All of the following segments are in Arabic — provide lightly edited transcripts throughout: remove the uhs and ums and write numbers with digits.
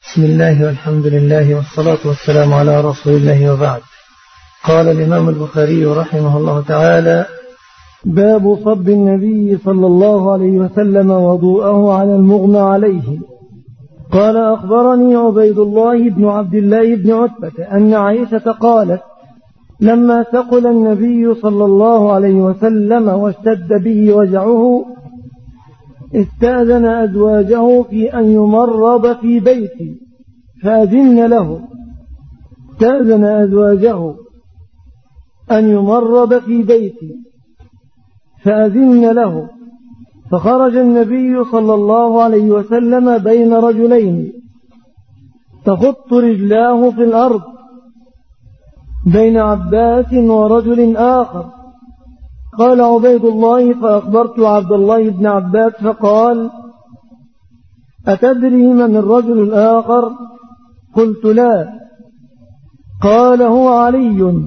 بسم الله والحمد لله والصلاة والسلام على رسول الله وبعد. قال الإمام البخاري رحمه الله تعالى: باب صب النبي صلى الله عليه وسلم وضوءه على المغمى عليه. قال: أخبرني عبيد الله بن عبد الله بن عتبة أن عائشة قالت: لما ثقل النبي صلى الله عليه وسلم واشتد به وجعه استأذن أزواجه في أن يمرض في بيتي فأذن له. استأذن أزواجه أن يمرض في بيتي فأذن له، فخرج النبي صلى الله عليه وسلم بين رجلين تخط رجلاه في الأرض بين عباس ورجل آخر. قال عبيد الله: فأخبرت عبد الله بن عباس فقال: أتدري من الرجل الآخر؟ قلت: لا. قال: هو علي.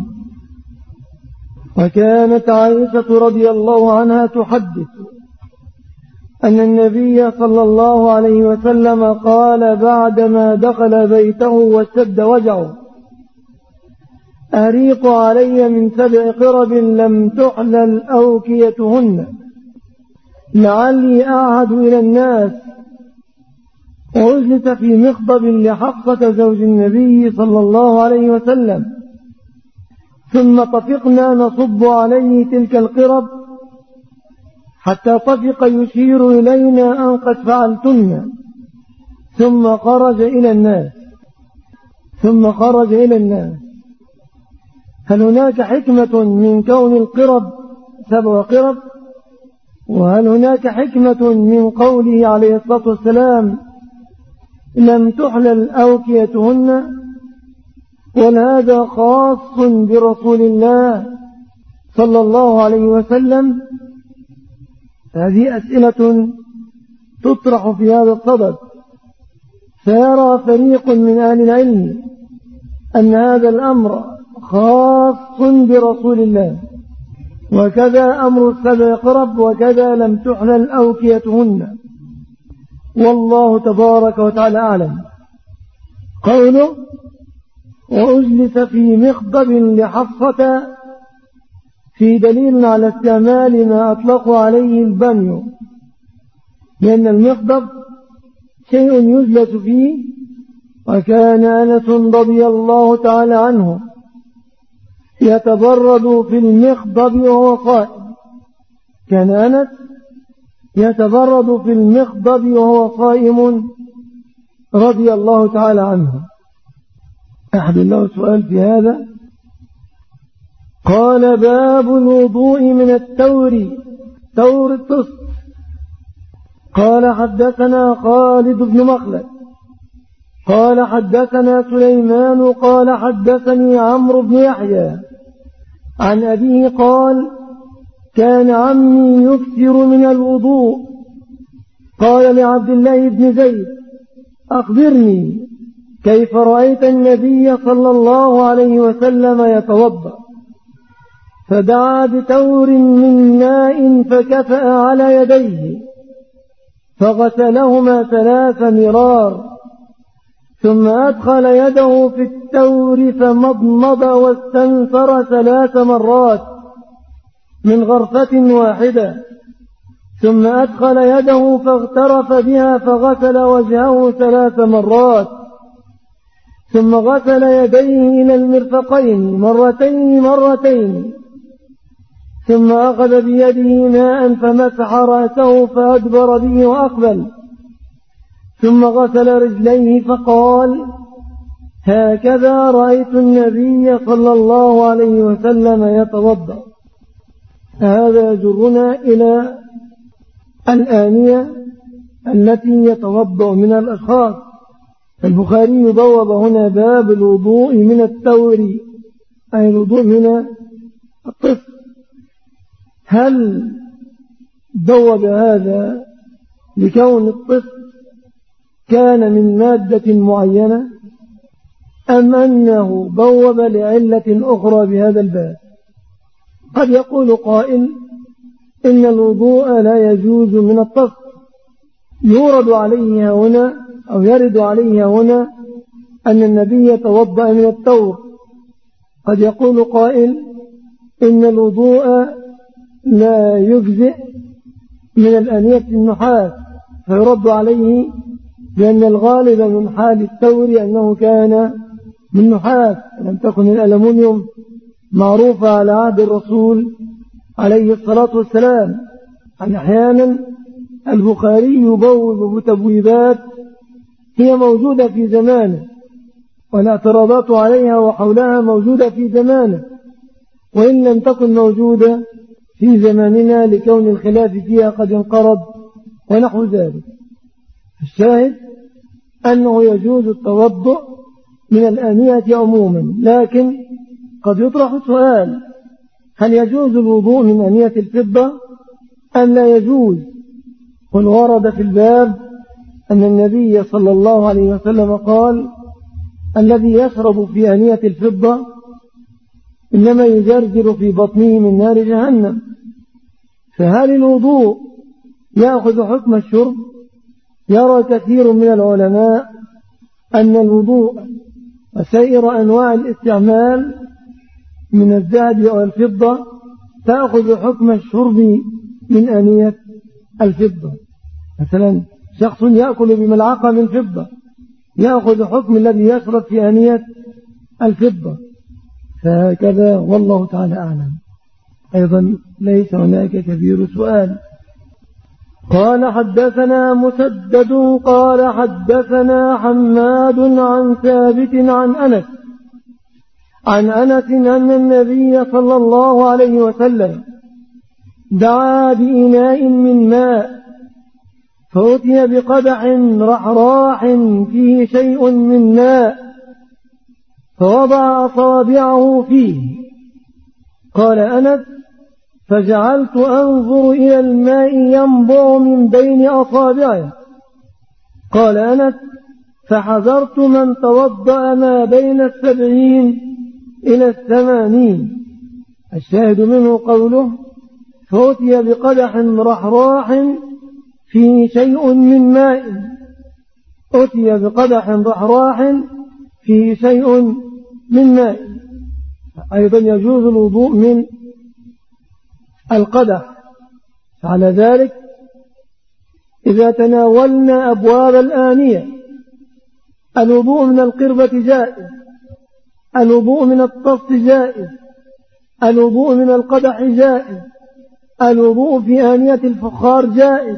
وكانت عائشة رضي الله عنها تحدث أن النبي صلى الله عليه وسلم قال بعدما دخل بيته واشتد وجعه: أريق علي من 7 قرب لم تحلل أوكيتهن لعلي أعهد إلى الناس. وأجلس في مخضب لحفصة زوج النبي صلى الله عليه وسلم، ثم طفقنا نصب عليه تلك القرب حتى طفق يشير إلينا أن قد فعلتن، ثم خرج إلى الناس. هل هناك حكمة من كون القرب 7 قرب؟ وهل هناك حكمة من قوله عليه الصلاة والسلام لم تحلل أوكيتهن؟ وهذا خاص برسول الله صلى الله عليه وسلم. هذه أسئلة تطرح في هذا الصدد، فيرى فريق من أهل العلم أن هذا الأمر خاص برسول الله، وكذا أمر 7 قرب، وكذا لم تحلل أوكيتهن، والله تبارك وتعالى أعلم. قوله: وأجلس في مخضب لحفصة، في دليل على استعمال ما أطلقوا عليه البني، لأن المخضب شيء يجلس فيه. وكان أنس رضي الله تعالى عنه يتبرد في المخضب وهو صائم. كان أنس يتبرد في المخضب وهو صائم رضي الله تعالى عنه. أحد الله سؤال في هذا. قال: باب الوضوء من تور الطست. قال: حدثنا خالد بن مخلد قال: حدثنا سليمان قال: حدثني عمرو بن يحيى عن أبيه قال: كان عمي يكثر من الوضوء. قال لعبد الله بن زيد: أخبرني كيف رأيت النبي صلى الله عليه وسلم يتوضأ؟ فدعا بتور من ماء فكفأ على يديه فغسلهما 3 مرار، ثم أدخل يده في التور فمضمض واستنثر 3 مرات من غرفة واحدة، ثم أدخل يده فاغترف بها فغسل وجهه 3 مرات، ثم غسل يديه إلى المرفقين مرتين، ثم أخذ بيده ماء فمسح رأسه فأدبر به وأقبل، ثم غسل رجليه فقال: هكذا رأيت النبي صلى الله عليه وسلم يتوضأ. هذا يجرنا إلى الآنية التي يتوضأ من الأشخاص. البخاري بوب هنا باب الوضوء من التور، أي الوضوء من الطفل. هل بوب هذا لكون الطفل كان من مادة معينة، أم أنه بوب لعلة أخرى بهذا الباب؟ قد يقول قائل إن الوضوء لا يجوز من الطفل، يورد عليه هنا أو يرد عليه هنا أن النبي توضأ من التور. قد يقول قائل إن الوضوء لا يجزئ من الآنية النحاس، فيرد عليه لأن الغالب من حال التور أنه كان من نحاس، لم تكن الألمنيوم معروفة على عهد الرسول عليه الصلاة والسلام. أحيانا البخاري يبوب بتبويبات هي موجودة في زمانه، والاعتراضات عليها وحولها موجودة في زمانه، وإن لم تكن موجودة في زماننا لكون الخلاف فيها قد انقرض ونحو ذلك. الشاهد أنه يجوز التوضؤ من الآنية عموما، لكن قد يطرح سؤال: هل يجوز الوضوء من آنية الفضة أم لا يجوز؟ والورد في الباب أن النبي صلى الله عليه وسلم قال: الذي يشرب في آنية الفضة إنما يجرجر في بطنه من نار جهنم. فهل الوضوء يأخذ حكم الشرب؟ يرى كثير من العلماء أن الوضوء وسائر أنواع الاستعمال من الذهب أو الفضة تأخذ حكم الشرب من آنية الفضة. مثلا شخص يأكل بملعقة من فضة يأخذ حكم الذي يشرب في آنية الفضة، فهكذا والله تعالى أعلم. أيضا ليس هناك كبير سؤال. قال: حدثنا مسدد قال حدثنا حماد عن ثابت عن أنس أن النبي صلى الله عليه وسلم دعا بإناء من ماء فأتي بقدح رحراح فيه شيء من ماء فوضع أصابعه فيه. قال أنس: فجعلت أنظر إلى الماء ينبع من بين أصابعه. قال أنس: فحذرت من توضأ ما بين 70 إلى 80. الشاهد منه قوله: فأتي بقدح رحراح فيه شيء من ماء. أتي بقدح رحراح فيه شيء من ماء. أيضا يجوز الوضوء من القدح. على ذلك إذا تناولنا أبواب الآنية: الوضوء من القربة جائز، الوضوء من الطست جائز، الوضوء من القدح جائز، الوضوء في آنية الفخار جائز،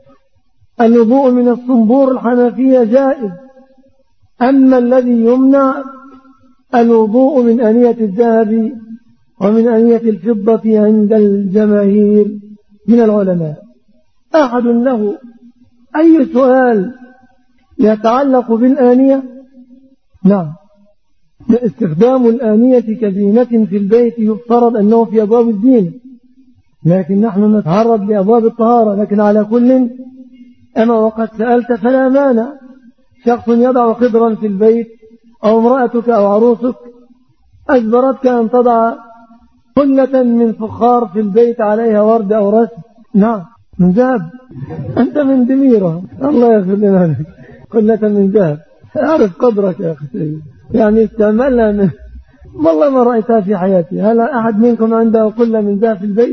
الوضوء من الصنبور الحنفية جائز. أما الذي يمنع الوضوء من آنية الذهب ومن آنية الفضة عند الجماهير من العلماء. أحد له أي سؤال يتعلق بالآنية؟ نعم. استخدام الآنية كزينة في البيت يفترض أنه في أبواب الزينة، لكن نحن نتعرض لأبواب الطهارة. لكن على كل أما وقد سألت فلا مانع. شخص يضع خضرا في البيت أو امرأتك أو عروسك أجبرتك أن تضع قلة من فخار في البيت عليها ورد أو رسم. نعم من ذهب. أنت من دميرة، الله يغفر لنا لك. قلة من ذهب، أعرف قدرك يا أخي، يعني استعملها من والله ما رأيتها في حياتي. هل أحد منكم عنده قلة من ذهب في البيت؟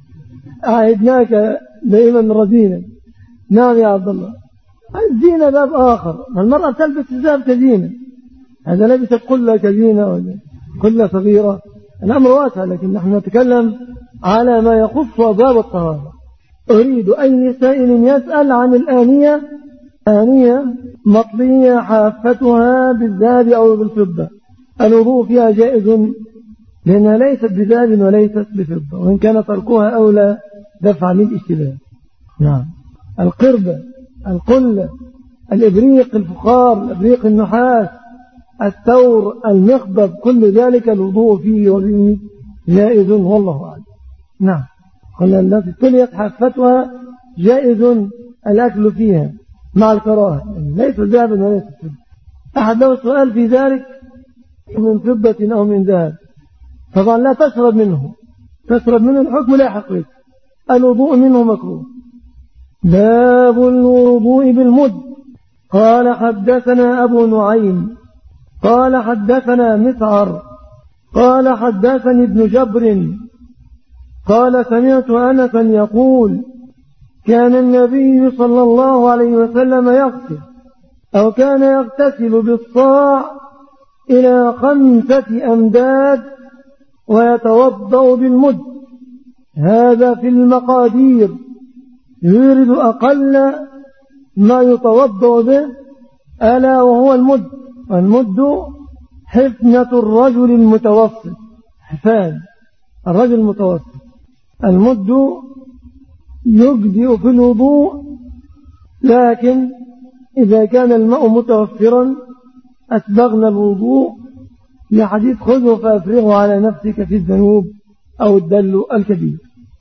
أعدناك دائما رزينا. نعم يا عبد الله. الزينة باب آخر. المرأة تلبس الذهب كزينة، هذا لبست قلة كزينة ولا قلة صغيرة، الأمر واسع. لكن نحن نتكلم على ما يخص أبواب الطهارة. أريد أي سائل يسأل عن الآنية، آنية مطلية حافتها بالذهب أو بالفضة، الوضوء فيها جائز لأنها ليست بذهب وليست بفضة، وإن كان تركها أولى دفع للاشتباه. نعم. القربة، القلة، الإبريق الفخار، الإبريق النحاس، الثور، المخضب، كل ذلك الوضوء فيه وبه جائز والله أعلم. نعم. قلنا التي تليت حافتها جائز الأكل فيها مع الكراهة، ليس ذهبا وليس فضة. أحد له سؤال في ذلك: من فضة أو من ذهب؟ طبعا لا تشرب منه، تشرب منه الحكم لا حقيقة، الوضوء منه مكروه. باب الوضوء بالمد. قال حدثنا أبو نعيم قال حدثنا مسعر قال حدثني ابن جبر قال سمعت أنسا يقول كان النبي صلى الله عليه وسلم يغسل أو كان يغتسل بالصاع إلى 5 أمداد ويتوضأ بالمد. هذا في المقادير، يريد أقل ما يتوضأ به ألا وهو المد. المد حفنة الرجل المتوسط، حفان الرجل المتوسط. المد يجزئ في الوضوء، لكن إذا كان الماء متوفرا أسبغنا الوضوء لحديث خذه فأفرغه على نفسك في الذنوب أو الدل الكبير.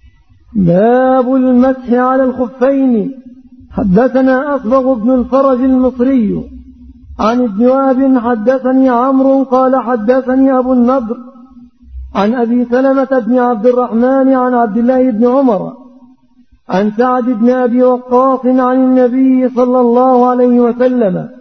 باب المسح على الخفين. حدثنا أصبغ بن الفرج المصري عن ابن وهب حدثني عمرو قال حدثني أبو النضر عن أبي سلمة بن عبد الرحمن عن عبد الله بن عمر عن سعد بن أبي وقاص عن النبي صلى الله عليه وسلم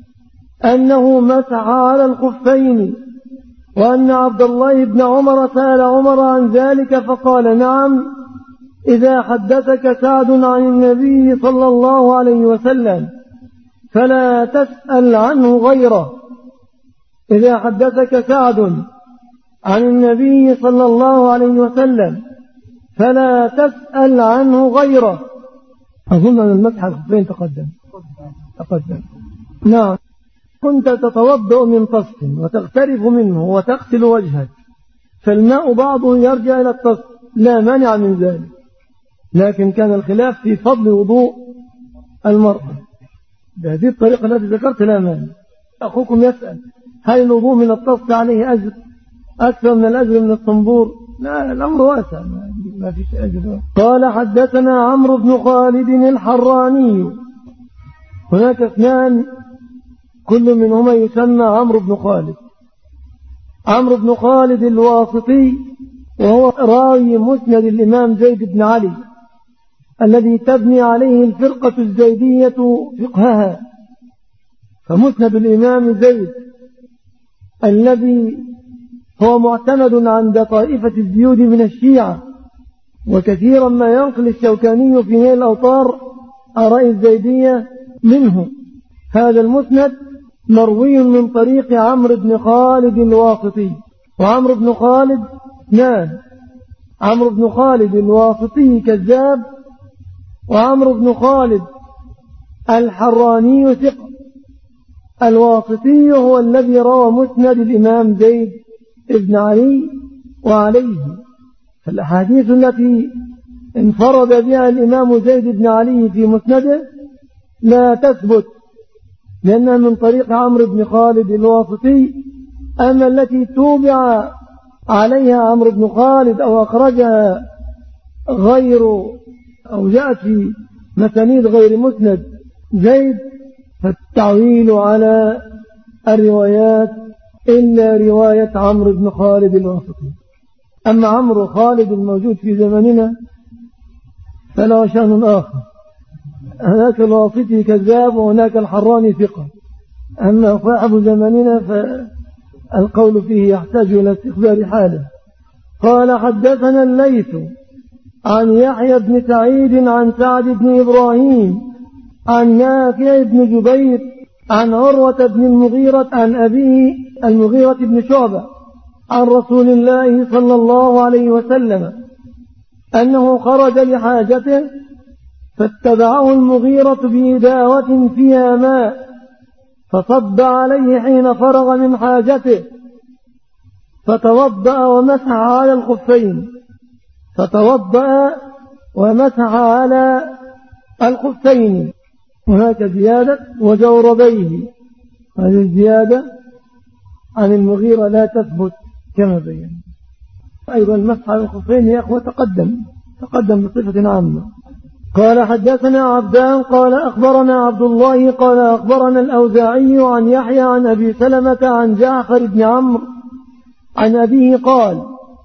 أنه مسح على الخفين، وأن عبد الله بن عمر سأل عمر عن ذلك فقال نعم إذا حدثك سعد عن النبي صلى الله عليه وسلم فلا تسأل عنه غيره. إذا حدثك سعد عن النبي صلى الله عليه وسلم فلا تسأل عنه غيره. أظن أن المسح على الخفين تقدم. نعم. كنت تتوضأ من طست وتغترف منه وتغسل وجهك، فالماء بعضه يرجع إلى الطست لا مانع من ذلك، لكن كان الخلاف في فضل وضوء المرأة بهذه الطريقة التي ذكرت لا مانع. أخوكم يسأل هل الوضوء من الطست عليه أجر أكثر من الأجر من الصنبور؟ لا، الأمر واسع، ما فيش أجر. قال حدثنا عمرو بن خالد الحراني. هناك اثنان كل منهما يسمى عمرو بن خالد. عمرو بن خالد الواسطي وهو راوي مسند الإمام زيد بن علي الذي تبني عليه الفرقة الزيدية فقهها. فمسند الإمام زيد الذي هو معتمد عند طائفة الزيود من الشيعة، وكثيرا ما ينقل الشوكاني في نيل الأوطار آراء الزيدية منه. هذا المسند مروي من طريق عمرو بن خالد الواسطي. وعمرو بن خالد عمرو بن خالد الواسطي كذاب، وعمرو بن خالد الحراني ثقة. الواسطي هو الذي روى مسند الإمام زيد بن علي وعليه. فالأحاديث التي انفرد بها الإمام زيد بن علي في مسنده لا تثبت لأنها من طريق عمرو بن خالد الواسطي. أما التي توبع عليها عمرو بن خالد أو أخرجها غير أو جاءت في مسانيد غير مسند زيد فالتعويل على الروايات إلا رواية عمرو بن خالد الواسطي. أما عمرو خالد الموجود في زمننا فلا شأن آخر، هناك الواسطي كذاب وهناك الحراني ثقة. أما صاحب زمننا فالقول فيه يحتاج إلى استخبار حاله. قال حدثنا الليث عن يحيى بن سعيد عن سعد بن إبراهيم عن نافع بن جبير عن عروة بن المغيرة عن أبيه المغيرة بن شعبة عن رسول الله صلى الله عليه وسلم أنه خرج لحاجته فاتبعه المغيرة بإداوة فيها ماء فصب عليه حين فرغ من حاجته فتوضأ ومسح على الخفين. هناك زيادة وجوربيه، هذه الزيادة عن المغيرة لا تثبت كما بين. أيضا المسح على الخفين يا أخوة تقدم بصفة عامة. قال حدثنا عبدان قال أخبرنا عبد الله قال أخبرنا الأوزاعي عن يحيى عن أبي سلمة عن جعفر بن عمرو عن أبيه قال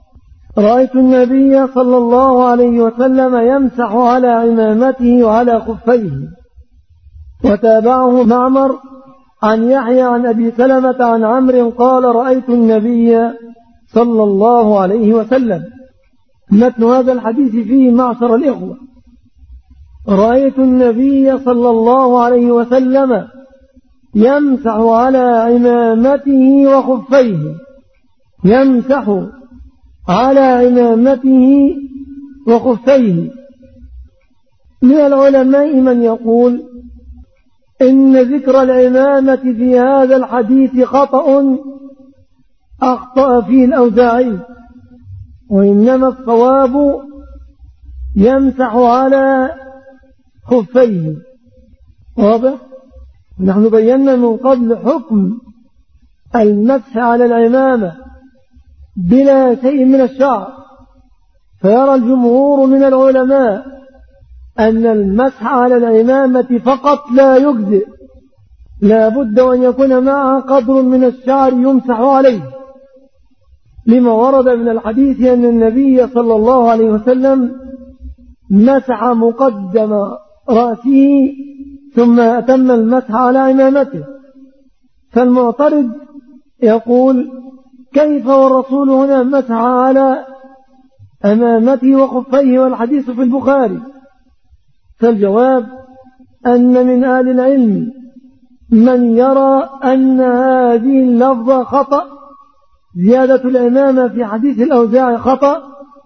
رأيت النبي صلى الله عليه وسلم يمسح على عمامته وعلى خفيه. وتابعه معمر عن يحيى عن أبي سلمة عن عمرو قال رأيت النبي صلى الله عليه وسلم. متن هذا الحديث فيه معشر الإخوة: رأيت النبي صلى الله عليه وسلم يمسح على عمامته وخفيه. يمسح على عمامته وخفيه. من العلماء من يقول إن ذكر العمامة في هذا الحديث خطأ أخطأ فيه الأوزاعي، وإنما الصواب يمسح على خفيه. واضح؟ نحن بينا من قبل حكم المسح على العمامة بلا شيء من الشعر، فيرى الجمهور من العلماء أن المسح على العمامة فقط لا يجزئ، لا بد أن يكون معها قدر من الشعر يمسح عليه، لما ورد من الحديث أن النبي صلى الله عليه وسلم مسح مقدم رأسه ثم أتم المسح على عمامته. فالمعترض يقول كيف والرسول هنا مسح على عمامته وخفيه والحديث في البخاري؟ فالجواب أن من أهل العلم من يرى أن هذه اللفظة خطأ، زيادة العمامة في حديث الأوزاعي خطأ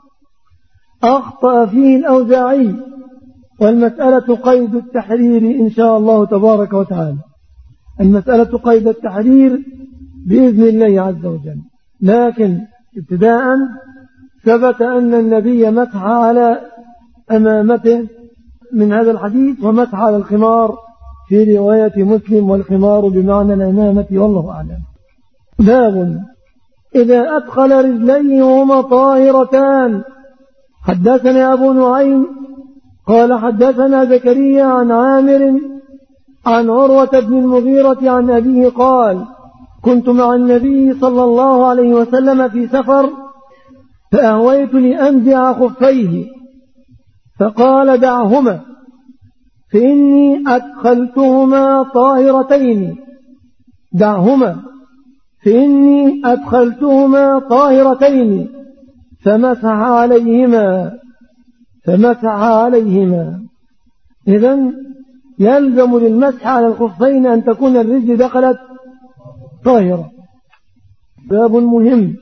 أخطأ فيه الأوزاعي، والمسألة قيد التحرير إن شاء الله تبارك وتعالى. المسألة قيد التحرير بإذن الله عز وجل. لكن ابتداء ثبت أن النبي مسح على أمامته من هذا الحديث، ومسح على الخمار في رواية مسلم، والخمار بمعنى الأمامة والله أعلم. باب إذا أدخل رجليه وهما طاهرتان. حدثنا أبو نعيم قال حدثنا زكريا عن عامر عن عروة بن المغيرة عن أبيه قال كنت مع النبي صلى الله عليه وسلم في سفر فأهويت لأنزع خفيه فقال دعهما فإني أدخلتهما طاهرتين. دعهما فإني أدخلتهما طاهرتين. فمسح عليهما. إذن يلزم للمسح على الخفين أن تكون الرجل دخلت طاهرة. باب مهم: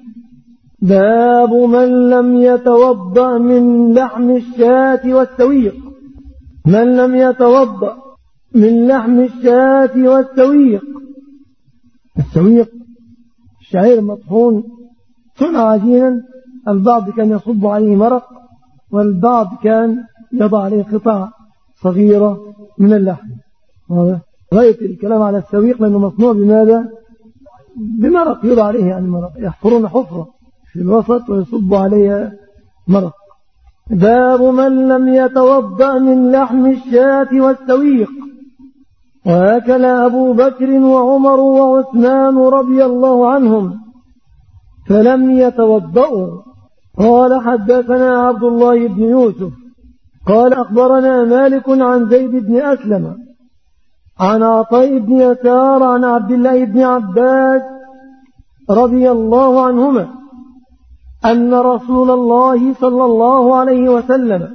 باب من لم يتوضأ من لحم الشاة والسويق. من لم يتوضأ من لحم الشاة والسويق. السويق الشعير مطحون صنع عجينا، البعض كان يصب عليه مرق، والبعض كان يضع عليه قطع صغيرة من اللحم. غاية الكلام على السويق لأنه مصنوع بماذا؟ بمرق، يضع عليه يعني مرق، يحفرون حفرة في الوسط ويصب عليها مرق. باب من لم يتوضأ من لحم الشاة والسويق. وأكل أبو بكر وعمر وعثمان رضي الله عنهم فلم يتوضأوا. قال حدثنا عبد الله بن يوسف قال أخبرنا مالك عن زيد بن أسلم عن عطاء بن يسار عن عبد الله بن عباس رضي الله عنهما أن رسول الله صلى الله عليه وسلم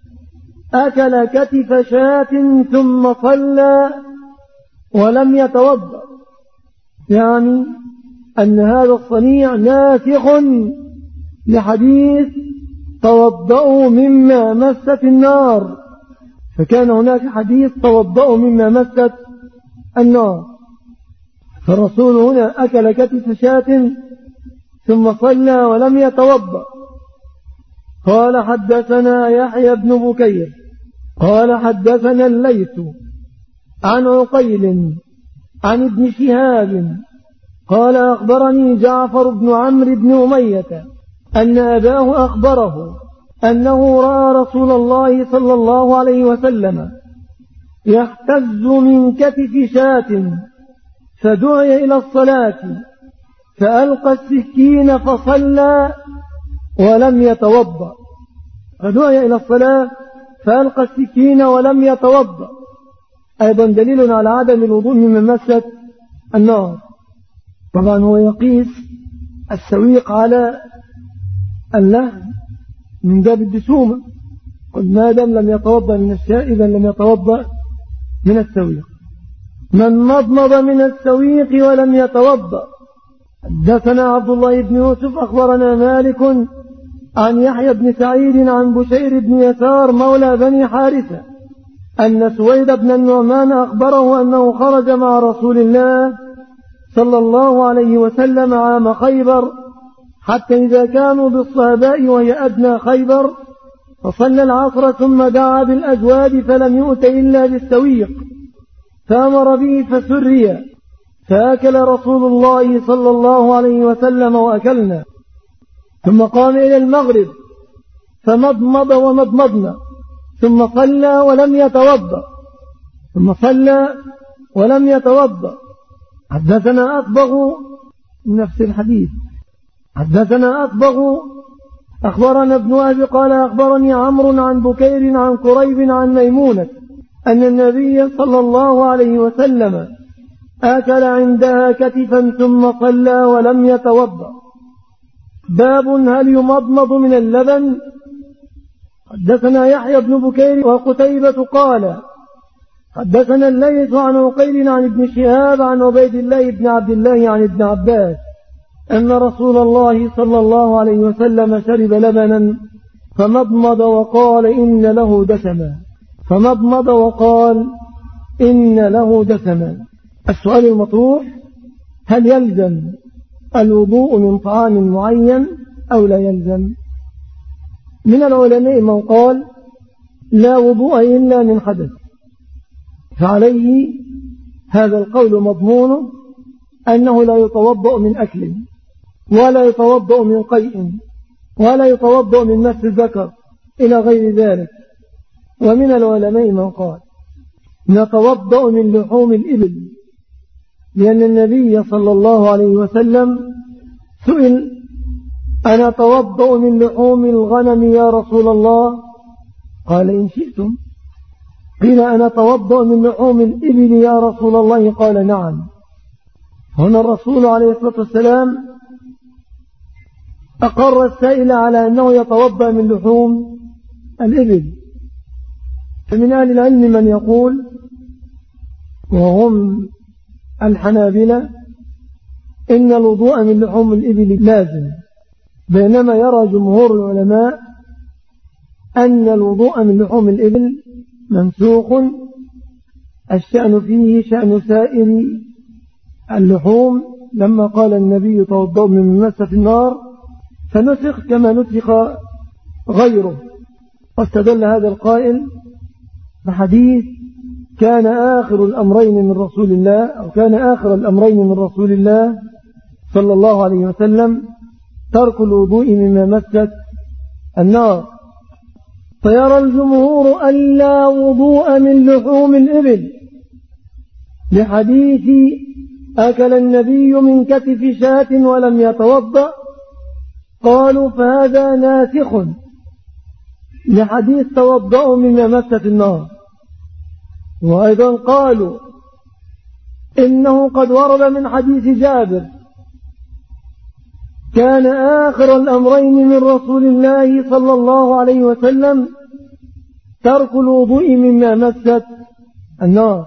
أكل كتف شاة ثم صلى ولم يتوضأ، يعني أن هذا الصنيع ناسخ لحديث توضأوا مما مست النار، فكان هناك حديث توضأوا مما مست النار، فالرسول هنا أكل كتف شاة ثم صلى ولم يتوضأ. قال حدثنا يحيى بن بكير قال حدثنا الليث عن عقيل عن ابن شهاب قال أخبرني جعفر بن عمرو بن أمية أن أباه أخبره أنه رأى رسول الله صلى الله عليه وسلم يختز من كتف شاة فدعي إلى الصلاة فألقى السكين فصلى ولم يتوضأ، فدعي إلى الصلاة فألقى السكين ولم يتوضأ، أيضا دليل على عدم الوضوء من مست النار. طبعا هو يقيس السويق على اللحم من باب الدسومة، قل ما دام لم يتوضأ من الشاء إذا لم يتوضأ من السويق. من مضمض من السويق ولم يتوضأ. حدثنا عبد الله بن يوسف أخبرنا مالك عن يحيى بن سعيد عن بشير بن يسار مولى بني حارثة أن سويد بن النعمان أخبره أنه خرج مع رسول الله صلى الله عليه وسلم عام خيبر حتى إذا كانوا بالصهباء وهي أدنى خيبر فصلى العصر ثم دعا بالأزواج فلم يؤت إلا بالسويق فأمر به فسري فأكل رسول الله صلى الله عليه وسلم وأكلنا، ثم قام إلى المغرب فمضمض ومضمضنا ثم صلى ولم يتوضأ حدثنا أصبغ نفس الحديث. حدثنا أصبغ أخبرنا ابن أبي قال أخبرني عمرو عن بكير عن قريب عن ميمونة أن النبي صلى الله عليه وسلم أكل عندها كتفا ثم صلى ولم يتوضأ. باب هل يمضمض من اللبن؟ حدثنا يحيى بن بكير وقتيبة قال حدثنا الليث عن عقيل عن ابن شهاب عن عبيد الله بن عبد الله عن ابن عباس أن رسول الله صلى الله عليه وسلم شرب لبنا فمضمض وقال إن له دسما. السؤال المطروح: هل يلزم الوضوء من طعام معين أو لا يلزم؟ من العلماء من قال لا وضوء إلا من حدث، فعليه هذا القول مضمون أنه لا يتوضأ من أكل ولا يتوضأ من قيء ولا يتوضأ من مس الذكر إلى غير ذلك. ومن العلماء من قال نتوضأ من لحوم الإبل، لأن النبي صلى الله عليه وسلم سئل: أنا أتوضأ من لحوم الغنم يا رسول الله؟ قال: إن شئتم. قيل: أنا أتوضأ من لحوم الإبل يا رسول الله؟ قال: نعم. هنا الرسول عليه الصلاة والسلام أقر السائل على أنه يتوضأ من لحوم الإبل. فمن أهل العلم من يقول، وهم الحنابلة، إن الوضوء من لحوم الإبل لازم، بينما يرى جمهور العلماء أن الوضوء من لحوم الإبل منسوخ، الشأن فيه شأن سائر اللحوم، لما قال النبي توضأوا من مسة النار فنسخ كما نسخ غيره. واستدل هذا القائل بحديث كان آخر الأمرين من رسول الله صلى الله عليه وسلم ترك الوضوء مما مست النار. فيرى الجمهور أن لا وضوء من لحوم الإبل لحديث أكل النبي من كتف شاة ولم يتوضأ، قالوا فهذا ناسخ لحديث توضأوا مما مست النار. وأيضا قالوا إنه قد ورد من حديث جابر كان آخر الأمرين من رسول الله صلى الله عليه وسلم ترك الوضوء مما مست النار.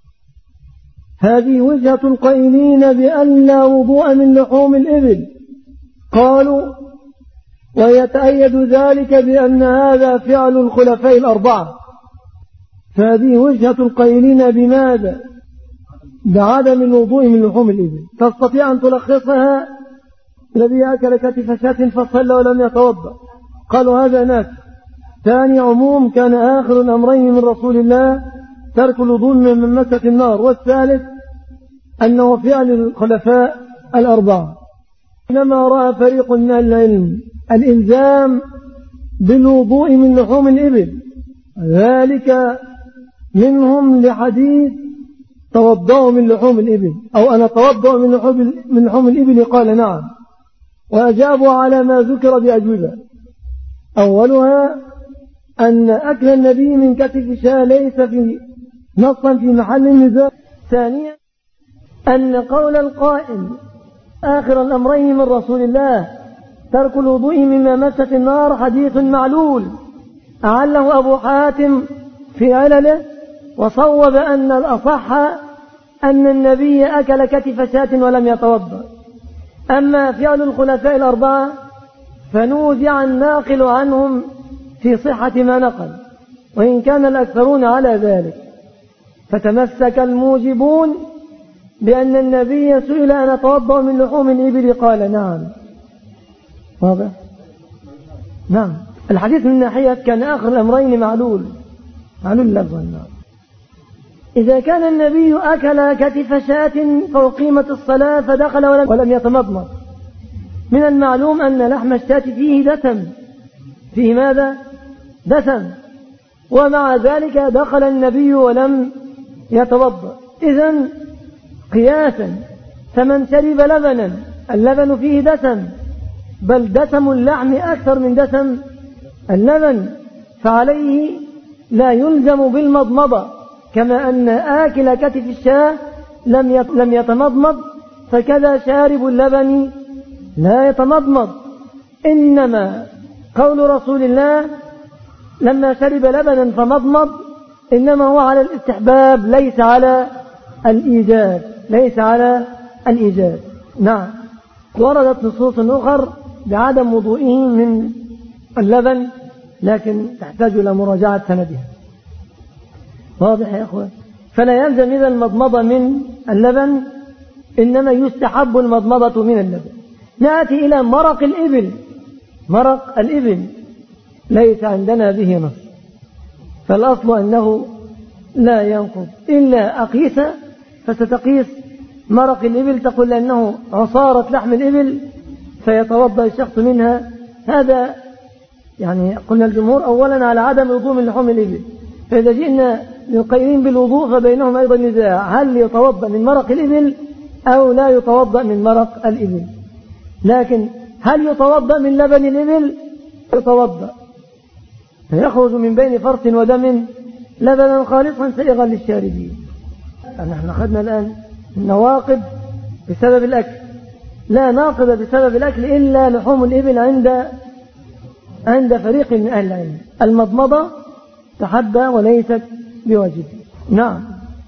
هذه وجهة القائلين بأن لا وضوء من لحوم الإبل. قالوا ويتأيد ذلك بأن هذا فعل الخلفاء الأربعة. فهذه وجهة القائلين بماذا؟ بعدم الوضوء من لحوم الإبل. تستطيع أن تلخصها: الذي أكل كتف شاة فصلى ولم يتوضأ، قالوا هذا ناسخ. ثاني عموم كان آخر الأمرين من رسول الله ترك الوضوء من مسة النار. والثالث أنه فعل الخلفاء الأربعة. إنما رأى فريق من العلم الإلزام بالوضوء من لحوم الإبل، ذلك منهم لحديث توضأوا من لحوم الإبل، أو أنا توضأ من لحوم الإبل؟ قال نعم. وأجابوا على ما ذكر بأجوبة. أولها أن أكل النبي من كتف شاة ليس في نصا في محل النزاع. ثانيا أن قول القائل آخر الأمرين من رسول الله ترك الوضوء مما مست النار حديث معلول أعله أبو حاتم في علله، وصوب أن الأصح أن النبي أكل كتف شاة ولم يتوضأ. أما فعل الخلفاء الأربعة فنوزع الناقل عنهم في صحة ما نقل، وإن كان الأكثرون على ذلك. فتمسك الموجبون بأن النبي سئل أن أتوضأ من لحوم الإبل قال نعم. واضح؟ نعم. الحديث من ناحية كان آخر الأمرين معلول لفظا. إذا كان النبي أكل كتف شاة فأقيمت الصلاة فدخل ولم يتمضمض، من المعلوم أن لحم الشاة فيه دسم، فيه ماذا؟ دسم، ومع ذلك دخل النبي ولم يتوضأ. إذن قياسا فمن شرب لبنا اللبن فيه دسم، بل دسم اللحم أكثر من دسم اللبن، فعليه لا يلزم بالمضمضة، كما أن آكل كتف الشاة لم يتمضمض، فكذا شارب اللبن لا يتمضمض. إنما قول رسول الله لما شرب لبنا فمضمض إنما هو على الاستحباب ليس على الإيجاب. نعم. وردت نصوص أخرى بعدم وضوئه من اللبن، لكن تحتاج إلى مراجعة سندها. واضح يا أخوان؟ فلا يلزم إذا المضمضة من اللبن، إنما يستحب المضمضة من اللبن. نأتي إلى مرق الإبل. مرق الإبل ليس عندنا به نص، فالأصل أنه لا ينقض إلا أقيسة، فستقيس مرق الإبل تقول أنه عصارة لحم الإبل فيتوضأ الشخص منها. هذا يعني قلنا الجمهور أولا على عدم وضوء من لحوم الإبل، فإذا جئنا للقائلين بالوضوء فبينهم أيضا نزاع، هل يتوضأ من مرق الإبل أو لا يتوضأ من مرق الإبل. لكن هل يتوضأ من لبن الإبل؟ يتوضأ، فيخرج من بين فرث ودم لبنا خالصا سائغا للشاربين. نحن أخذنا الآن النواقض بسبب الأكل، لا ناقض بسبب الأكل إلا لحوم الإبل عند فريق من أهل العلم. المضمضة تحبى وليست بواجب. نعم.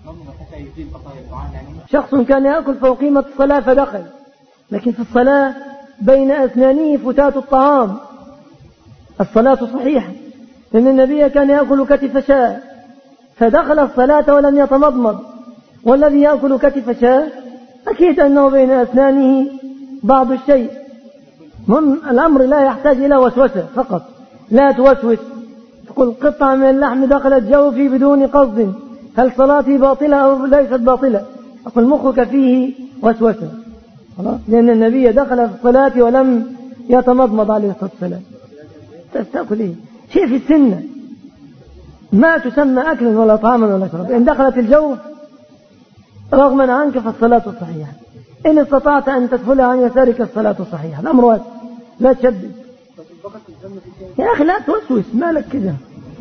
شخص كان يأكل فأقيمت الصلاة فدخل، لكن في الصلاة بين أسنانه فتات الطعام، الصلاة صحيحة، لأن النبي كان يأكل كتف شاة فدخل الصلاة ولم يتمضمض، والذي يأكل كتف شاة أكيد أنه بين أسنانه بعض الشيء. الأمر لا يحتاج إلى وسوسة فقط، لا توسوس تقول قطعة من اللحم دخلت جوفي بدون قصد، هل صلاتي باطلة أو ليست باطلة؟ أقول مخك فيه وسوسة، لأن النبي دخل في الصلاة ولم يتمضمض عليه الصلاة والسلام. تأكل إيه؟ شيء في السنة ما تسمى أكلا ولا طعاما ولا شرب. إن دخلت الجوف رغما عنك فالصلاة صحيحة، إن استطعت أن تدخلها عن يسارك الصلاة صحيحة. الأمر واسع، لا تشدد يا أخي، لا توسوس، مالك كده.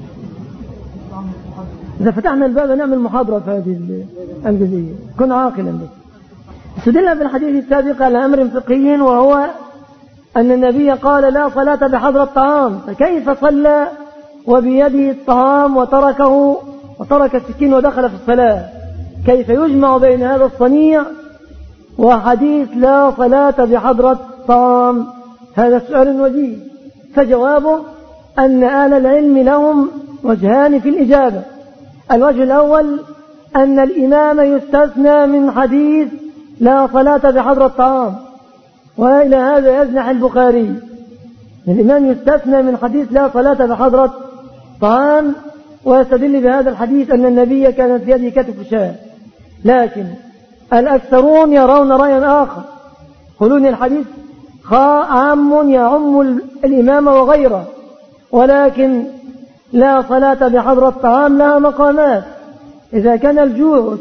إذا فتحنا الباب نعمل محاضرة في هذه الجزئية، كن عاقلا بس. استدل بالحديث السابق على أمر فقهي، وهو أن النبي قال لا صلاة بحضر الطعام، فكيف صلى وبيده الطعام وترك السكين ودخل في الصلاة؟ كيف يجمع بين هذا الصنيع وحديث لا صلاة بحضرة طعام؟ هذا سؤال وجيه، فجوابه أن أهل العلم لهم وجهان في الإجابة. الوجه الأول أن الإمام يستثنى من حديث لا صلاة بحضرة طعام، وإلى هذا يزنح البخاري. الإمام يستثنى من حديث لا صلاة بحضرة طعام، ويستدل بهذا الحديث أن النبي كانت في يده كتف شاة. لكن الأكثرون يرون رأيا آخر، يقولون الحديث عام يعم الإمام وغيره، ولكن لا صلاة بحضرة طعام لها مقامات. إذا كان الجوع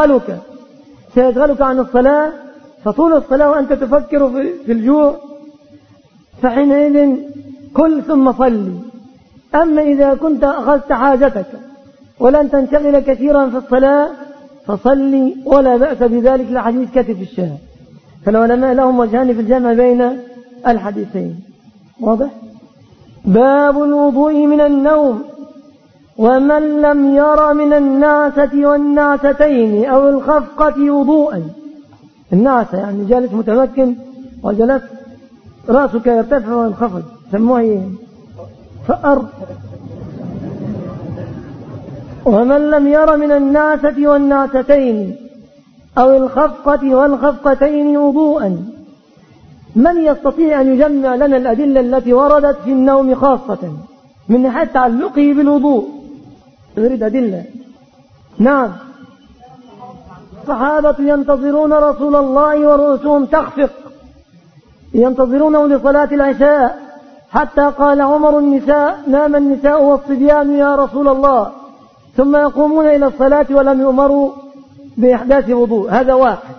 سيشغلك عن الصلاة، فطول الصلاة وأنت تفكر في الجوع فحينئذ كل ثم صلي. أما إذا كنت أخذت حاجتك ولن تنشغل كثيرا في الصلاة فصلي ولا بأس بذلك لحديث كتف الشاه. فالعلماء لهم وجهان في الجمع بين الحديثين. واضح؟ باب الوضوء من النوم. ومن لم ير من النعسة والنعستين أو الخفقة وضوءا. النعسة يعني جالس متمكن وجلس رأسك يرتفع وينخفض سموه فأر. ومن لم ير من النعسة والنعستين أو الخفقة والخفقتين وضوءا. من يستطيع أن يجمع لنا الأدلة التي وردت في النوم خاصة من ناحية تعلقه بالوضوء؟ نريد أدلة. نعم. الصحابة ينتظرون رسول الله ورؤوسهم تخفق ينتظرونه لصلاة العشاء حتى قال عمر النساء نام النساء والصبيان يا رسول الله، ثم يقومون إلى الصلاة ولم يؤمروا بإحداث وضوء. هذا واحد.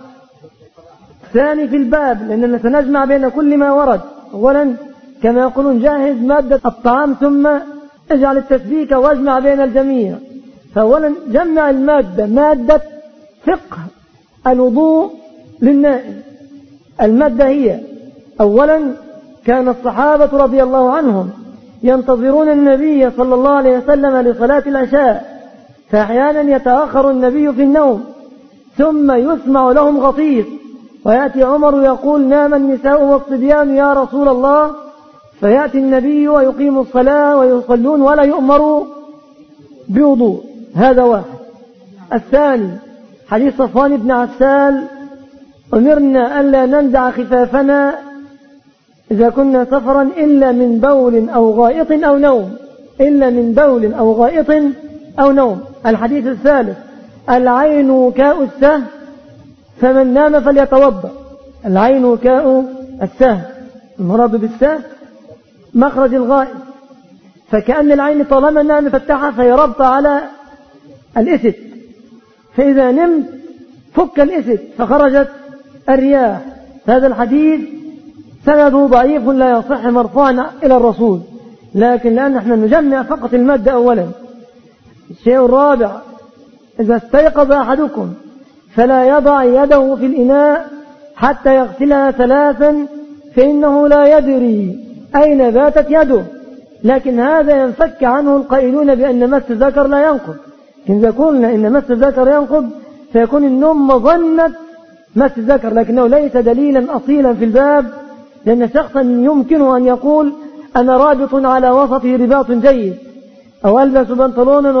ثاني في الباب لأننا سنجمع بين كل ما ورد. أولا كما يقولون جاهز مادة الطعام ثم اجعل التسبيك واجمع بين الجميع. فأولا جمع المادة مادة فقه الوضوء للنائم. المادة هي أولا كان الصحابة رضي الله عنهم ينتظرون النبي صلى الله عليه وسلم لصلاة العشاء، فأحيانا يتأخر النبي في النوم ثم يسمع لهم غطيس ويأتي عمر يقول نام النساء والصبيان يا رسول الله، فيأتي النبي ويقيم الصلاة ويصلون ولا يؤمروا بوضوء. هذا واحد. الثاني حديث صفوان بن عسال أمرنا ألا ننزع خفافنا إذا كنا سفرا إلا من بول أو غائط أو نوم. إلا من بول أو غائط أو نوم. الحديث الثالث العين وكاء السهل فمن نام فليتوضأ. العين وكاء السهل المراد بالسهل مخرج الغائط، فكأن العين طالما نام فتحها فهي ربط على الإسد، فإذا نمت فك الإسد فخرجت الرياح. هذا الحديث سنده ضعيف لا يصح مرفوعا إلى الرسول، لكن لأن احنا نجمع فقط المادة أولا. الشيء الرابع إذا استيقظ أحدكم فلا يضع يده في الإناء حتى يغسلها ثلاثا فإنه لا يدري أين باتت يده. لكن هذا ينفك عنه القائلون بأن مس الذكر لا ينقض. إذا قلنا إن مس الذكر ينقض فيكون النوم مظنة مس الذكر، لكنه ليس دليلا أصيلا في الباب، لأن شخصا يمكنه أن يقول أنا رابط على وسطه رباط جيد، أو ألبس بنطلونا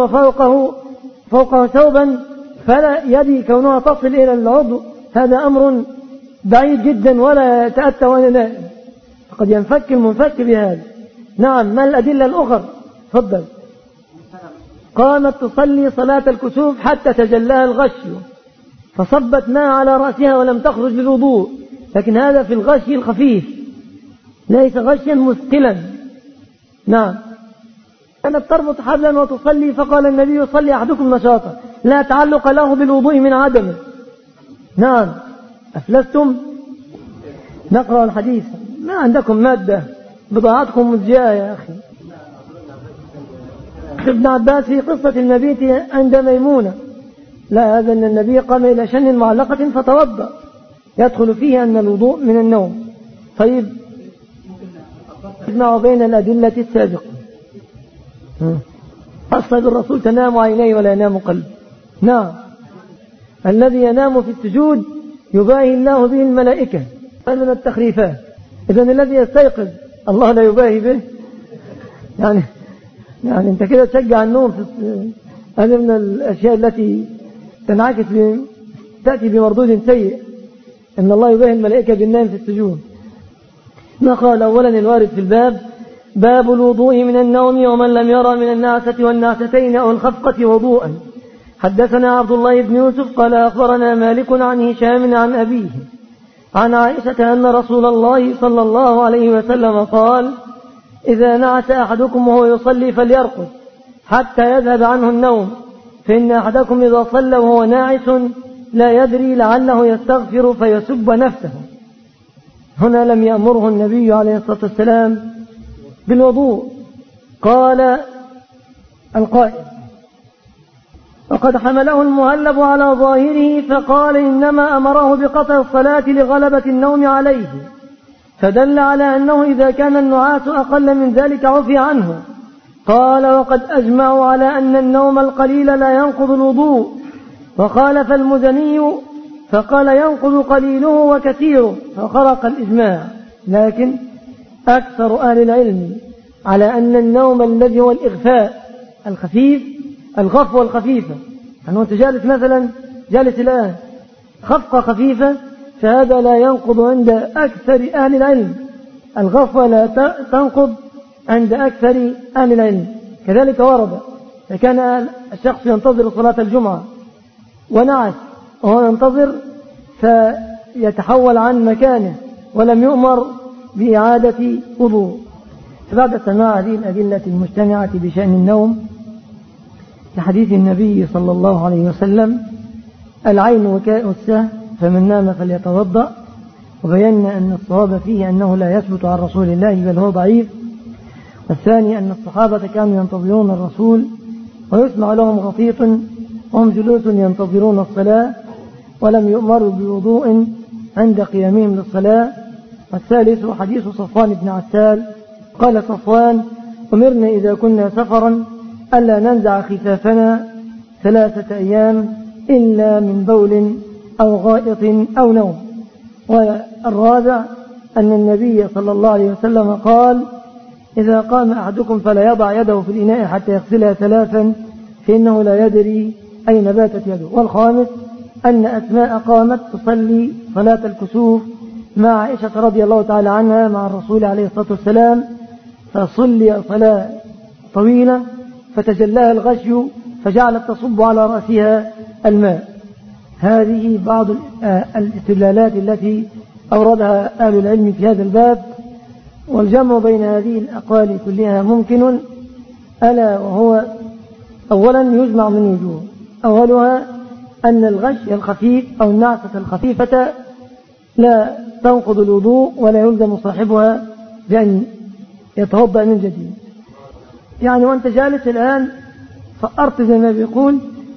وفوقه ثوبا فلا يدي كونها تصل إلى العضو. هذا أمر بعيد جدا ولا يتأتى وأنا نائم، قد ينفك المنفك بهذا. نعم. ما الأدلة الأخرى؟ تفضل. قامت تصلي صلاة الكسوف حتى تجلاها الغشي فصبت ماء على رأسها ولم تخرج للوضوء، لكن هذا في الغشي الخفيف ليس غشيا مثقلا. نعم. كانت تربط حبلا وتصلي فقال النبي صلي أحدكم نشاطا لا تعلق له بالوضوء من عدمه. نعم. أفلستم؟ نقرأ الحديث. ما عندكم مادة، بضاعتكم مزجاة يا أخي. ابن عباس في قصة المبيت عند ميمونة، لا هذا أن النبي قام إلى شن معلقة فتوضأ، يدخل فيه أن الوضوء من النوم. طيب نجمع بين الأدلة السابقة. أصلا الرسول تنام عينيه ولا ينام قلبه. نعم. الذي ينام في السجود يباهي الله به الملائكة من التخريفات. إذن الذي يستيقظ الله لا يباهي به، يعني أنت كده تشجع النوم. هذا من الأشياء التي تنعكس تأتي بمردود سيء، أن الله يباهي الملائكة بالنام في السجود. نقرأ أولا الوارد في الباب. باب الوضوء من النوم ومن لم يرى من النعسة والنعستين أو الخفقة وضوءا. حدثنا عبد الله بن يوسف قال أخبرنا مالك عن هشام عن أبيه عن عائشة أن رسول الله صلى الله عليه وسلم قال إذا نعس أحدكم وهو يصلي فليرقد حتى يذهب عنه النوم، فإن أحدكم إذا صلى وهو ناعس لا يدري لعله يستغفر فيسب نفسه. هنا لم يأمره النبي عليه الصلاة والسلام بالوضوء. قال القائل: وقد حمله المهلب على ظاهره فقال إنما أمره بقطع الصلاة لغلبة النوم عليه، فدل على أنه إذا كان النعاس أقل من ذلك عفي عنه. قال: وقد أجمعوا على أن النوم القليل لا ينقض الوضوء. وخالف المزني فقال ينقض قليله وكثيره، فخرق الإجماع. لكن أكثر أهل العلم على أن النوم الذي هو الإغفاء الخفيف، الغفوة الخفيفة، يعني أنت جالس مثلا، جالس الآن خفقة خفيفة، فهذا لا ينقض عند أكثر أهل العلم. الغفوة لا تنقض عند أكثر أهل العلم. كذلك ورد فكان الشخص ينتظر صلاة الجمعة ونعس وهو ينتظر فيتحول عن مكانه ولم يؤمر بإعادة وضوء. بعد سماع هذه الأدلة المجتمعة بشأن النوم لحديث النبي صلى الله عليه وسلم: العين وكاء السهم فمن نام فليتوضأ، وبينا أن الصواب فيه أنه لا يثبت عن رسول الله بل هو ضعيف. والثاني أن الصحابة كانوا ينتظرون الرسول ويسمع لهم غطيط وهم جلوس ينتظرون الصلاة ولم يؤمروا بوضوء عند قيامهم للصلاة. والثالث حديث صفوان بن عسال قال صفوان: أمرنا إذا كنا سفرا ألا ننزع خفافنا 3 أيام إلا من بول أو غائط أو نوم. والرابع أن النبي صلى الله عليه وسلم قال: إذا قام أحدكم فلا يضع يده في الإناء حتى يغسلها 3 فإنه لا يدري أين باتت يده. والخامس أن أسماء قامت تصلي صلاة الكسوف مع عائشة رضي الله تعالى عنها مع الرسول عليه الصلاة والسلام، فصلي صلاة طويلة فتجلاها الغشي فجعلت تصب على رأسها الماء. هذه بعض الاستدلالات التي أوردها أهل العلم في هذا الباب، والجمع بين هذه الأقوال كلها ممكن، ألا وهو: أولا يجمع من وجوه. أولها أن الغش الخفيف أو النعسة الخفيفة لا تنقض الوضوء ولا يلزم صاحبها بأن يتوضأ من جديد. يعني وأنت جالس الآن فأرت زي ما بيقول،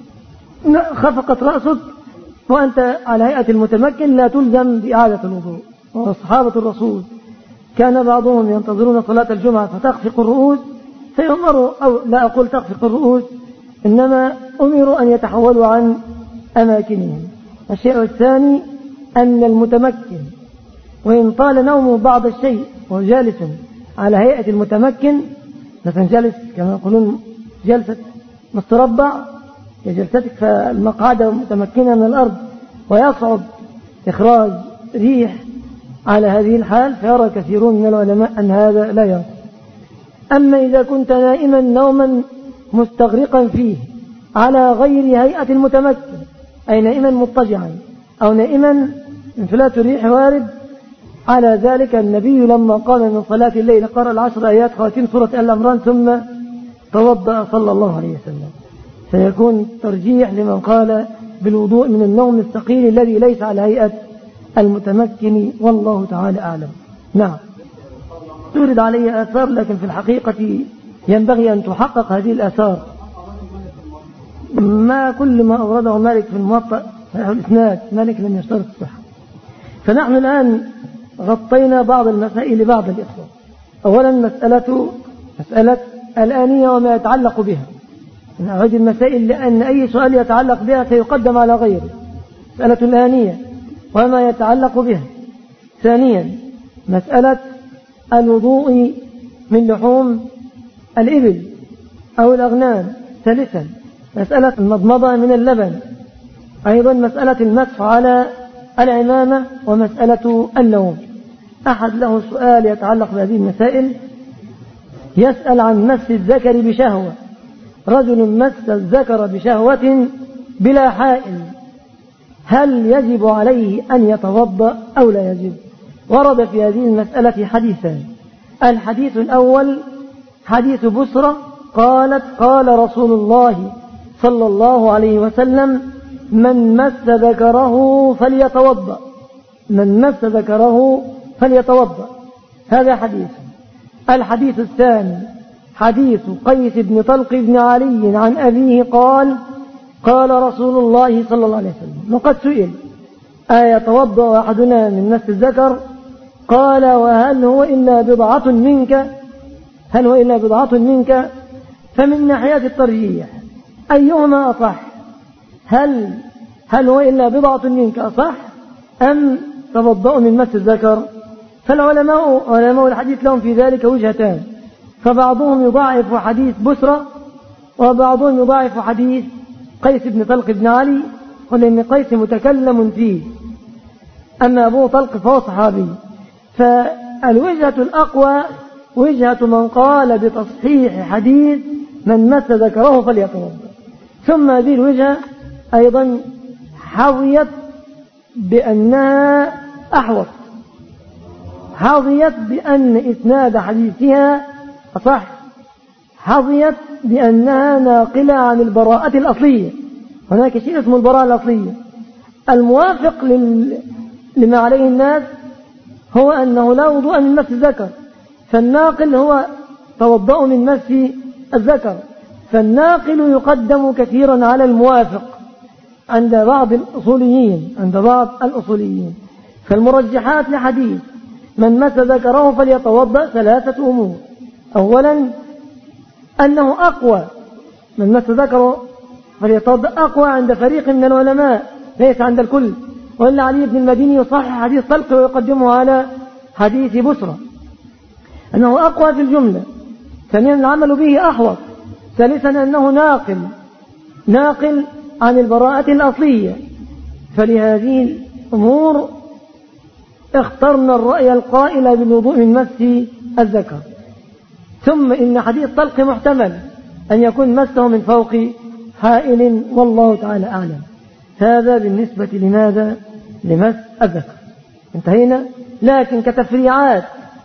خفقت رأسك وأنت على هيئة المتمكن، لا تلزم بإعادة الوضوء. وصحابة الرسول كان بعضهم ينتظرون صلاة الجمعة فتخفق الرؤوس فيؤمروا، أو لا أقول تخفق الرؤوس، إنما أمروا أن يتحولوا عن أماكنهم. الشيء الثاني أن المتمكن وإن طال نومه بعض الشيء وهو جالس على هيئة المتمكن، مثلا جالس كما يقولون جلسة مستربع كجلستك فالمقعدة متمكنة من الأرض ويصعب إخراج ريح على هذه الحال، فيرى كثيرون من العلماء أن هذا لا ينقض. أما إذا كنت نائما نوما مستغرقا فيه على غير هيئة المتمكن، أي نائما مضطجعا أو نائما انفلات الريح وارد، على ذلك النبي لما قام من صلاة الليل قرأ 10 آيات خواتيم سورة آل عمران ثم توضأ صلى الله عليه وسلم. سيكون ترجيح لمن قال بالوضوء من النوم الثقيل الذي ليس على هيئة المتمكن، والله تعالى أعلم. نعم، تورد عليه آثار، لكن في الحقيقة ينبغي أن تحقق هذه الآثار. ما كل ما أورده مالك في الموطأ صحيح الإسناد، مالك لم يشترط الصحة. فنحن الآن غطينا بعض المسائل لبعض الإخوة. أولا مسألة الآنية وما يتعلق بها. هذه المسائل لأن أي سؤال يتعلق بها سيقدم على غيره. مسألة الآنية وما يتعلق بها. ثانيا مسألة الوضوء من لحوم الإبل أو الأغنام. ثالثا مسألة المضمضة من اللبن. أيضا مسألة المسح على العمامة ومسألة النوم. أحد له سؤال يتعلق بهذه المسائل، يسأل عن مس الذكر بشهوة. رجل مس الذكر بشهوة بلا حائل، هل يجب عليه أن يتوضأ أو لا يجب؟ ورد في هذه المسألة حديثان. الحديث الأول حديث بسرة قالت: قال رسول الله صلى الله عليه وسلم: من مس ذكره فليتوضأ. من مس ذكره فليتوضأ. هذا حديث. الحديث الثاني حديث قيس بن طلق بن علي عن أبيه قال قال رسول الله صلى الله عليه وسلم. وقد سئل أيتوضأ أحدنا من مس الذكر؟ قال وهل هو إلا بضعة منك؟ هل هو إلا بضعة منك؟ فمن ناحية الترجيح أيهما أصح؟ هل هو إلا بضعة منك أصح أم توضأ من مس الذكر؟ فالعلماء الحديث لهم في ذلك وجهتان، فبعضهم يضاعف حديث بسرى وبعضهم يضاعف حديث قيس بن طلق بن علي، ولأن قيس متكلم فيه، أما أبو طلق فهو صحابي. فالوجهة الأقوى وجهة من قال بتصحيح حديث من مس ذكره فليتوضأ. ثم هذه الوجهة أيضا حظيت بأنها أحوط، حظيت بأن إسناد حديثها أصح، حظيت بأنها ناقلة عن البراءة الأصلية. هناك شيء اسمه البراءة الأصلية، الموافق لما عليه الناس هو أنه لا وضوء من مس الذكر، فالناقل هو توضأ من مس الذكر، فالناقل يقدم كثيرا على الموافق عند بعض الأصوليين. فالمرجحات لحديث من مس ذكره فليتوضأ ثلاثة أمور. أولا أنه أقوى، من مس ذكره فليتوضأ أقوى عند فريق من العلماء ليس عند الكل، وإلا علي بن المديني يصحح حديث طلق ويقدمه على حديث بسرى، أنه أقوى في الجملة. ثانيا العمل به أحوط. ثالثا أنه ناقل عن البراءة الأصلية. فلهذه الأمور اخترنا الرأي القائل بالوضوء من مس الذكر. ثم إن حديث طلق محتمل أن يكون مسه من فوق حائل، والله تعالى أعلم. هذا بالنسبة لماذا؟ لمس الذكر. انتهينا. لكن كتفريعات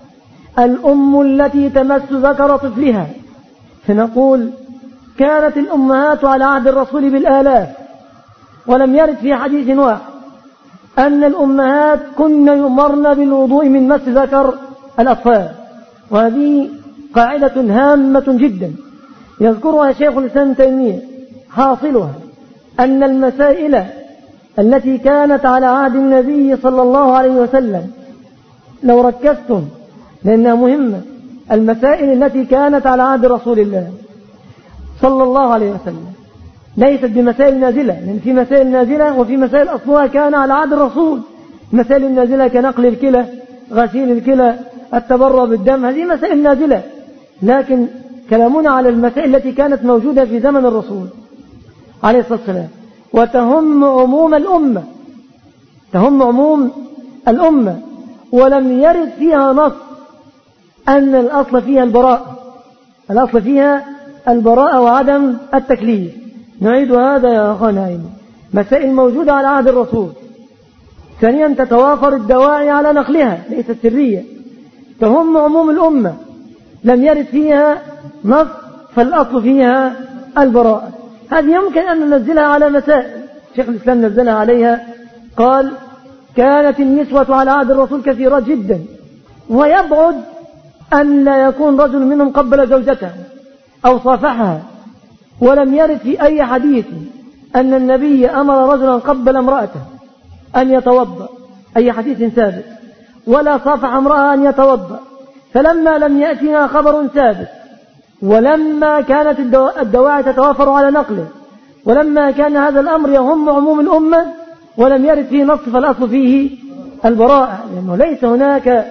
الأم التي تمس ذكر طفلها، فنقول كانت الأمهات على عهد الرسول بالآلاف، ولم يرد في حديث واحد أن الأمهات كن يؤمرن بالوضوء من مس ذكر الأطفال. وهذه قاعدة هامة جدا يذكرها شيخ الإسلام تيمية. حاصلها أن المسائل التي كانت على عهد النبي صلى الله عليه وسلم، لو ركزتم لأنها مهمة، المسائل التي كانت على عهد رسول الله صلى الله عليه وسلم ليست بمسائل نازلة، لأن في مسائل نازلة وفي مسائل أصلها كان على عهد الرسول. مسائل النازلة كنقل الكلى، غسيل الكلى، التبرع بالدم، هذه مسائل نازلة. لكن كلامنا على المسائل التي كانت موجودة في زمن الرسول عليه الصلاة والسلام، وتهم عموم الأمة، تهم عموم الأمة، ولم يرد فيها نص أن الأصل فيها البراءة، الأصل فيها البراءة وعدم التكليف. نعيد هذا يا أخوانا، مسائل موجودة على عهد الرسول. ثانيا تتوافر الدواعي على نقلها، ليست سرية، تهم عموم الأمة، لم يرد فيها نص، فالأصل فيها البراءة. هذه يمكن أن ننزلها على مسائل شيخ الإسلام نزلها عليها، قال كانت النسوة على عهد الرسول كثيرة جدا، ويبعد أن لا يكون رجل منهم قبل زوجته أو صافحها، ولم يرد في أي حديث أن النبي أمر رجلا قبل امرأته أن يتوضأ، أي حديث ثابت، ولا صافح امرأة أن يتوضأ. فلما لم يأتنا خبر ثابت، ولما كانت الدواعي تتوافر على نقله، ولما كان هذا الأمر يهم عموم الأمة ولم يرد فيه نص، فالأصل فيه البراءة، لأنه ليس هناك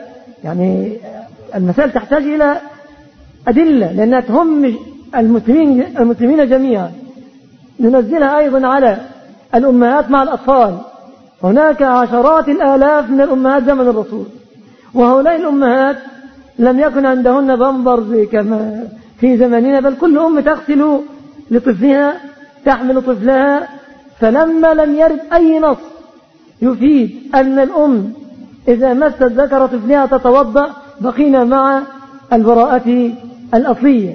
المسائل تحتاج إلى أدلة، لأنها تهم المسلمين جميعا. ننزلها أيضا على الأمهات مع الأطفال. هناك عشرات الآلاف من الأمهات زمن الرسول، وهؤلاء الأمهات لم يكن عندهن بمبرز كما في زماننا، بل كل أم تغسل لطفلها، تحمل طفلها. فلما لم يرد أي نص يفيد أن الأم إذا مست ذكر طفلها تتوضأ، بقينا مع البراءة الأصلية،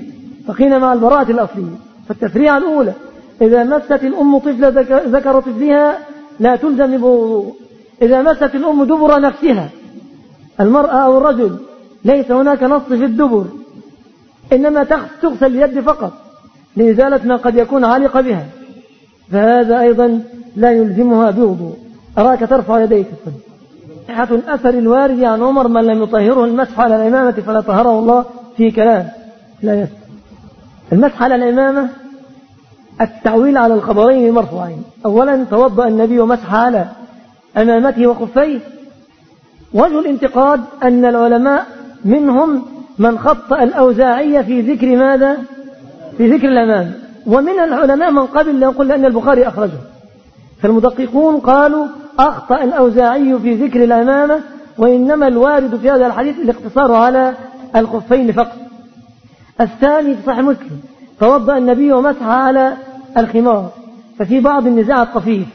فالتفريعة الأولى إذا مست الأم طفل ذكر طفلها لا تلزم بوضوء. إذا مست الأم دبر نفسها المرأة أو الرجل ليس هناك نص في الدبر، إنما تغسل اليد فقط لإزالة ما قد يكون علق بها، فهذا أيضا لا يلزمها بوضوء. أراك ترفع يديك. صحة الأثر الوارد عن عمر من لم يطهره المسح على العمامة فلا طهره الله، في كلام لا يسمع. المسح على العمامة التعويل على الخبرين المرفوعين. أولا توضأ النبي ومسح على عمامته وخفيه. وجه الانتقاد أن العلماء منهم من خطأ الأوزاعية في ذكر ماذا؟ في ذكر العمامة. ومن العلماء من قبل يقول أن البخاري أخرجه، فالمدققون قالوا أخطأ الأوزاعي في ذكر العمامة، وإنما الوارد في هذا الحديث الاقتصار على الخفين فقط. الثاني في صحيح مسلم توضأ النبي ومسح على الخمار، ففي بعض النزاع الطفيف،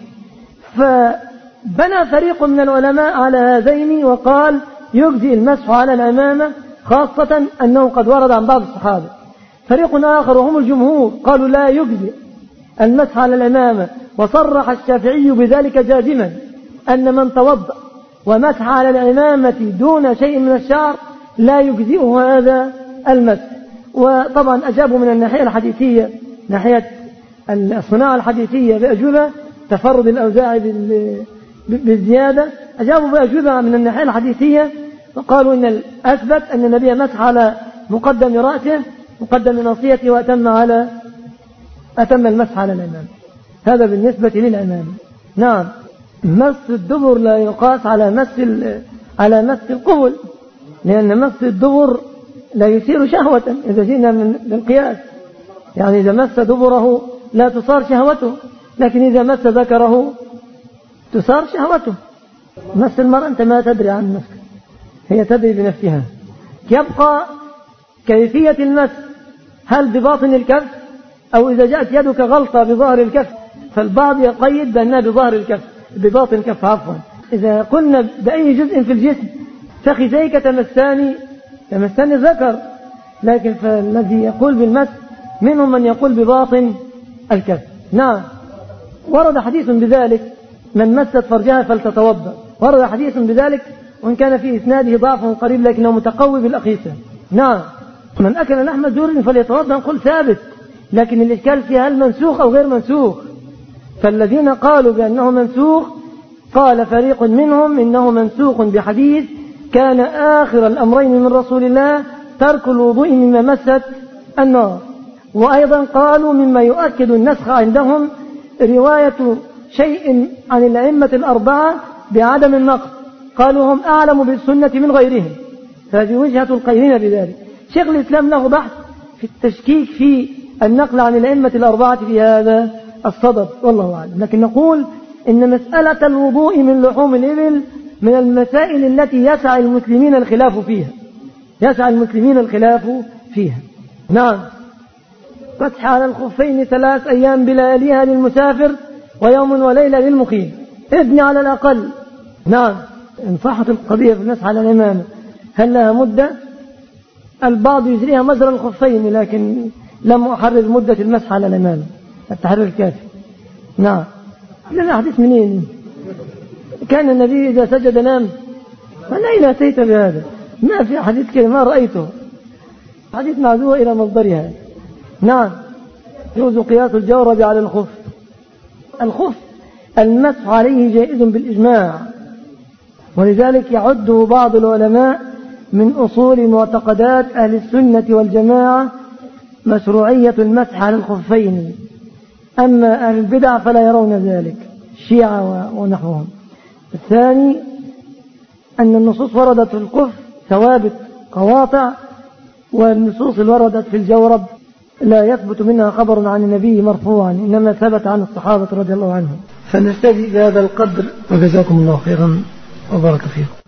فبنى فريق من العلماء على هذين وقال يجزي المسح على العمامة، خاصة أنه قد ورد عن بعض الصحابة. فريق آخر وهم الجمهور قالوا لا يجزي المسح على العمامة، وصرح الشافعي بذلك جازما أن من توضأ ومسح على العمامة دون شيء من الشعر لا يجزئه هذا المسح. وطبعا أجابوا من الناحية الحديثية، ناحية الصناعة الحديثية بأجوبة، تفرد الأوزاعي بالزيادة، أجابوا بأجوبة من الناحية الحديثية، وقالوا إن الأثبت أن النبي مسح على مقدم رأسه مقدم ناصيته وأتم المسح على العمامة. هذا بالنسبة للعمامة. نعم، مس الدبر لا يقاس على مس القبل، لأن مس الدبر لا يثير شهوة إذا جئنا بالقياس، يعني إذا مس دبره لا تصار شهوته، لكن إذا مس ذكره تصار شهوته. مس المرأة أنت ما تدري عن نفسك، هي تدري بنفسها. يبقى كيفية المس، هل بباطن الكف أو إذا جاءت يدك غلطة بظهر الكف، فالبعض يقيد بأنها بباطن الكف عفوا. إذا قلنا بأي جزء في الجسم، فخذيك تمساني الذكر، لكن فالذي يقول بالمس منهم من يقول بباطن الكف. نعم، ورد حديث بذلك من مست فرجها فلتتوضأ، ورد حديث بذلك وإن كان في إسناده ضعف قريب لكنه متقوي بالأخيسة. نعم، من أكل لحم جور فليتوضأ، نقول ثابت، لكن الإشكال فيها هل منسوخ أو غير منسوخ. فالذين قالوا بأنه منسوخ قال فريق منهم إنه منسوخ بحديث كان آخر الأمرين من رسول الله ترك الوضوء مما مست النار. وأيضا قالوا مما يؤكد النسخ عندهم رواية شيء عن الأئمة الأربعة بعدم النقص، قالوا هم أعلم بالسنة من غيرهم، فهذه وجهة القيلين بذلك. شيخ الإسلام له بحث في التشكيك في النقل عن الأئمة الأربعة في هذا الصدد، والله أعلم. لكن نقول إن مسألة الوضوء من لحوم الإبل من المسائل التي يسعى المسلمين الخلاف فيها. نعم، مسح على الخفين 3 أيام بلياليها للمسافر ويوم وليلة للمقيم، ابن على الأقل. نعم، إن صحت القضية في المسح على الإمامة هل لها مدة؟ البعض يجريها مجرى الخفين، لكن لم أحرر مدة المسح على الإمامة التحرير الكافي. نعم، لنا حديث منين؟ كان النبي إذا سجد نام، من أين أتيت بهذا؟ ما في حديث كده، ما رأيته، حديث معزوه إلى مصدرها. نعم، يجوز قياس الجورب على الخف. الخف المسح عليه جائز بالإجماع، ولذلك يعده بعض العلماء من أصول معتقدات أهل السنة والجماعة مشروعية المسح على الخفين. أما أهل البدع فلا يرون ذلك، الشيعة ونحوهم. الثاني أن النصوص وردت في الخف ثوابت قواطع، والنصوص اللي وردت في الجورب لا يثبت منها خبر عن النبي مرفوعا، إنما ثبت عن الصحابة رضي الله عنهم. فنستفيد بهذا القدر، وجزاكم الله خيرا وبارك فيكم.